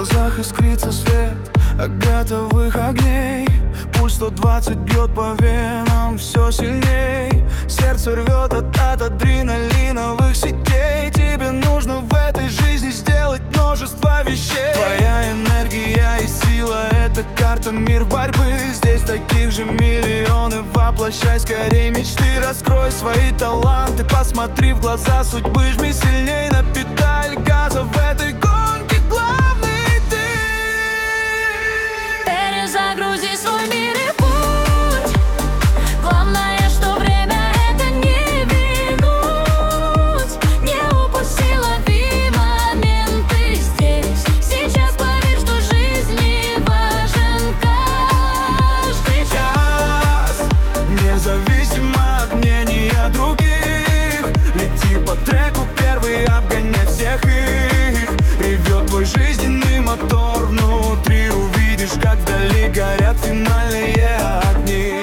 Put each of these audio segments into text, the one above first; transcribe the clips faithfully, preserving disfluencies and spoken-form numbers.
глазах искрится свет агатовых огней. Пульс сто двадцать бьет по венам все сильней. Сердце рвет от, от адреналиновых сетей. Тебе нужно в этой жизни сделать множество вещей. Твоя энергия и сила — это карта, мир борьбы. Здесь таких же миллионы. Воплощай скорее мечты. Раскрой свои таланты, посмотри в глаза судьбы. Жми сильней на педаль газа. В этой гонке главный ты. Перезагрузи свой мир и путь. Главное, что время это не вернуть. Не упусти, лови моменты здесь. Сейчас поверь, что жизни важен каждый час. Независимо от мнения других, лети по треку первый, обгоняй всех их. Ревет твой жизненный мотор внутри. Увидишь, как вдали горят финальные огни.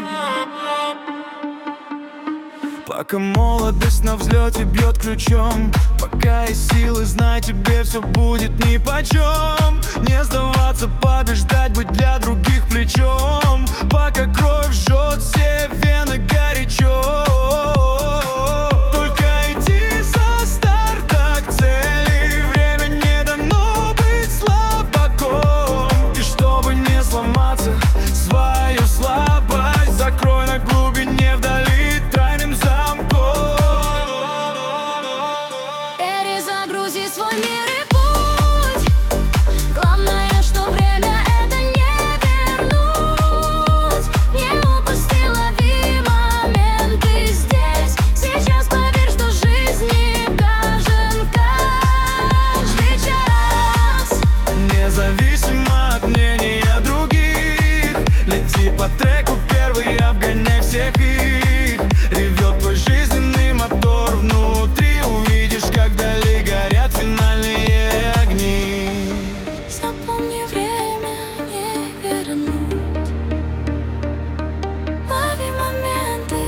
Пока молодость на взлете бьет ключом, пока есть силы, знай, тебе все будет нипочем. Не сдаваться, побеждать, быть для других плечом. Пока кровь жжет все вены горячо. Только иди со старта к цели. Время не дано быть слабаком. И чтобы не сломаться, свою слабость закрой на глубине вдали тайным замком. Перезагрузи свой мир и путь. Главное, что время это не вернуть. Не упусти, лови моменты здесь. Сейчас поверь, что жизни важен каждый час. Независимо от мнения других, лети по треку первый, обгоняй всех их. Ревет твой жизненный мотор внутри. Увидишь, как вдали горят финальные огни. Запомни, время не вернуть. Лови моменты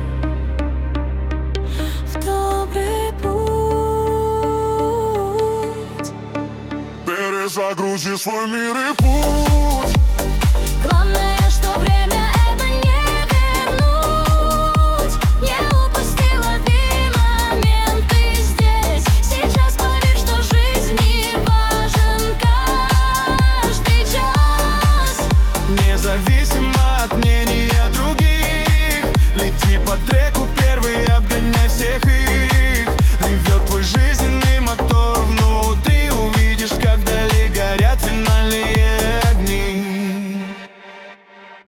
в добрый путь. Перезагрузи свой мир и путь.